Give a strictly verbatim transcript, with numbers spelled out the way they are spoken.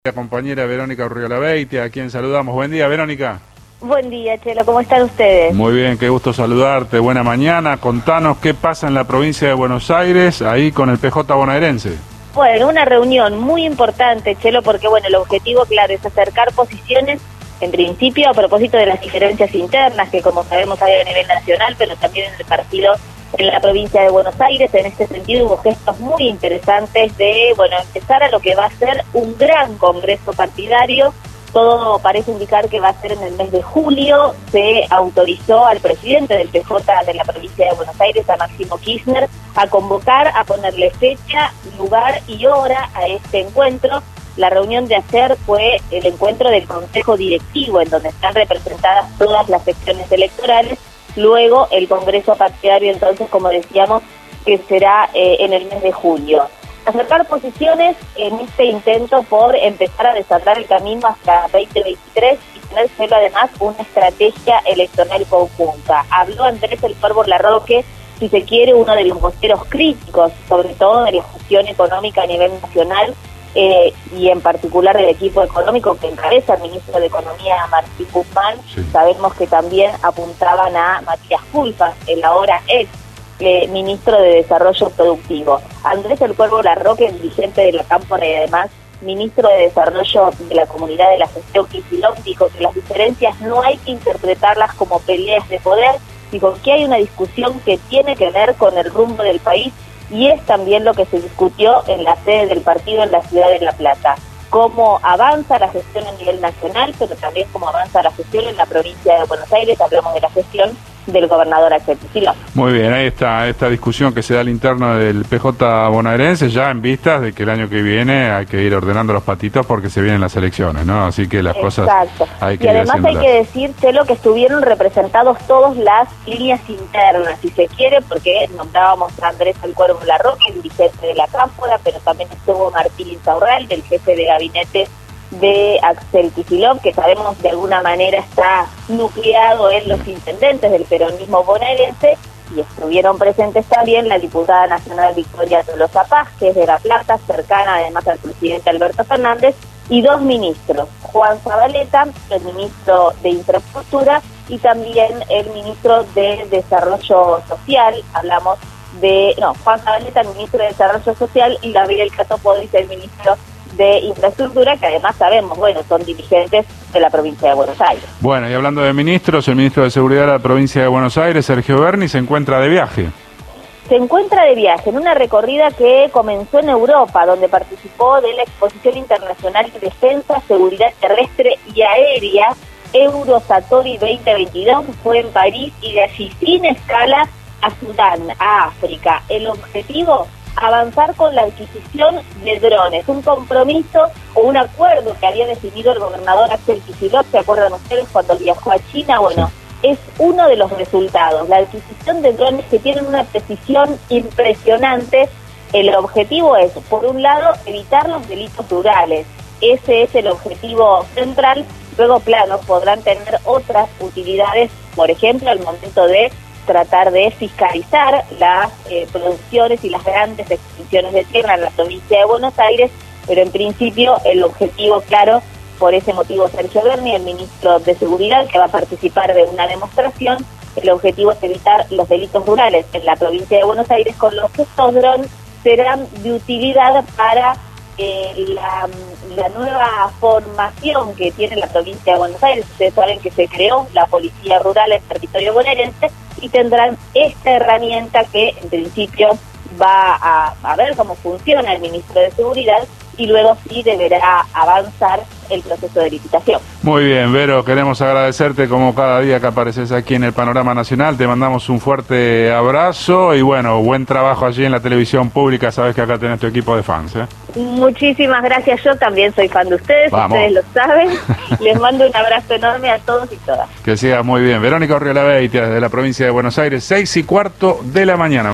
La compañera Verónica Urriola-Beitia, a quien saludamos. Buen día, Verónica. Buen día, Chelo, ¿cómo están ustedes? Muy bien, qué gusto saludarte, buena mañana. Contanos qué pasa en la provincia de Buenos Aires, ahí con el P J bonaerense. Bueno, una reunión muy importante, Chelo, porque bueno, el objetivo, claro, es acercar posiciones, en principio, a propósito de las diferencias internas, que como sabemos hay a nivel nacional, pero también en el partido en la provincia de Buenos Aires. En este sentido hubo gestos muy interesantes de, bueno, empezar a lo que va a ser un gran congreso partidario. Todo parece indicar que va a ser en el mes de julio. Se autorizó al presidente del P J de la provincia de Buenos Aires, a Máximo Kirchner, a convocar, a ponerle fecha, lugar y hora a este encuentro. La reunión de ayer fue el encuentro del Consejo Directivo, en donde están representadas todas las secciones electorales. Luego el Congreso Partidario, entonces, como decíamos, que será eh, en el mes de julio. Acercar posiciones en este intento por empezar a desatar el camino hasta veinte veintitrés y tener solo además una estrategia electoral conjunta. Habló Andrés El Cuervo Larroque, si se quiere, uno de los voceros críticos, sobre todo de la gestión económica a nivel nacional, eh, y en particular del equipo económico que encabeza el ministro de Economía, Martín Guzmán. Sí. Sabemos que también apuntaban a Matías Culfas, el ahora ex Eh, ministro de Desarrollo Productivo. Andrés El Cuervo Larroque, dirigente de la Cámpora y además ministro de Desarrollo de la Comunidad de la Gestión Kicillof, dijo que las diferencias no hay que interpretarlas como peleas de poder, dijo que hay una discusión que tiene que ver con el rumbo del país, y es también lo que se discutió en la sede del partido en la ciudad de La Plata. Cómo avanza la gestión a nivel nacional, pero también cómo avanza la gestión en la provincia de Buenos Aires. Hablamos de la gestión del gobernador Axel Kicillof. Muy bien, ahí está esta discusión que se da al interno del P J bonaerense, ya en vistas de que el año que viene hay que ir ordenando los patitos porque se vienen las elecciones, ¿no? Así que las Exacto. cosas hay que y además ir hay que decir, Chelo, que estuvieron representados todas las líneas internas, si se quiere, porque nombrábamos a Andrés El Cuervo Larroque, dirigente de la Cámpora, pero también estuvo Martín Insaurralde, el jefe de gabinete de Axel Kicillof, que sabemos de alguna manera está nucleado en los intendentes del peronismo bonaerense, y estuvieron presentes también la diputada nacional Victoria Tolosa Paz, que es de La Plata, cercana además al presidente Alberto Fernández, y dos ministros, Juan Zabaleta, el ministro de Infraestructura, y también el ministro de Desarrollo Social. Hablamos de, no, Juan Zabaleta, el ministro de Desarrollo Social, y Gabriel Catopodis, el ministro de Infraestructura, que además sabemos, bueno, son dirigentes de la provincia de Buenos Aires. Bueno, y hablando de ministros, el ministro de Seguridad de la provincia de Buenos Aires, Sergio Berni, se encuentra de viaje. Se encuentra de viaje en una recorrida que comenzó en Europa, donde participó de la Exposición Internacional de Defensa, Seguridad Terrestre y Aérea, Eurosatori veinte veintidós, fue en París, y de allí sin escala a Sudán, a África. El objetivo: avanzar con la adquisición de drones, un compromiso o un acuerdo que había definido el gobernador Axel Kicillof, ¿se acuerdan ustedes cuando viajó a China? Bueno, sí. Es uno de los resultados, la adquisición de drones que tienen una precisión impresionante. El objetivo es, por un lado, evitar los delitos rurales, ese es el objetivo central. Luego, claro, podrán tener otras utilidades, por ejemplo, al momento de tratar de fiscalizar las eh, producciones y las grandes extensiones de tierra en la provincia de Buenos Aires, pero en principio el objetivo, claro, por ese motivo Sergio Berni, el ministro de Seguridad, que va a participar de una demostración, el objetivo es evitar los delitos rurales en la provincia de Buenos Aires, con los que estos drones serán de utilidad para eh, la, la nueva formación que tiene la provincia de Buenos Aires. Ustedes saben que se creó la Policía Rural en territorio bonaerense, y tendrán esta herramienta que en principio va a, a ver cómo funciona el ministro de Seguridad, y luego sí deberá avanzar el proceso de licitación. Muy bien, Vero, queremos agradecerte como cada día que apareces aquí en el Panorama Nacional. Te mandamos un fuerte abrazo y bueno, buen trabajo allí en la televisión pública. Sabes que acá tenés tu equipo de fans, ¿eh? Muchísimas gracias, yo también soy fan de ustedes, Vamos. Ustedes lo saben. Les mando un abrazo enorme a todos y todas. Que siga muy bien. Verónica Urriola-Beitia, desde la provincia de Buenos Aires, seis y cuarto de la mañana.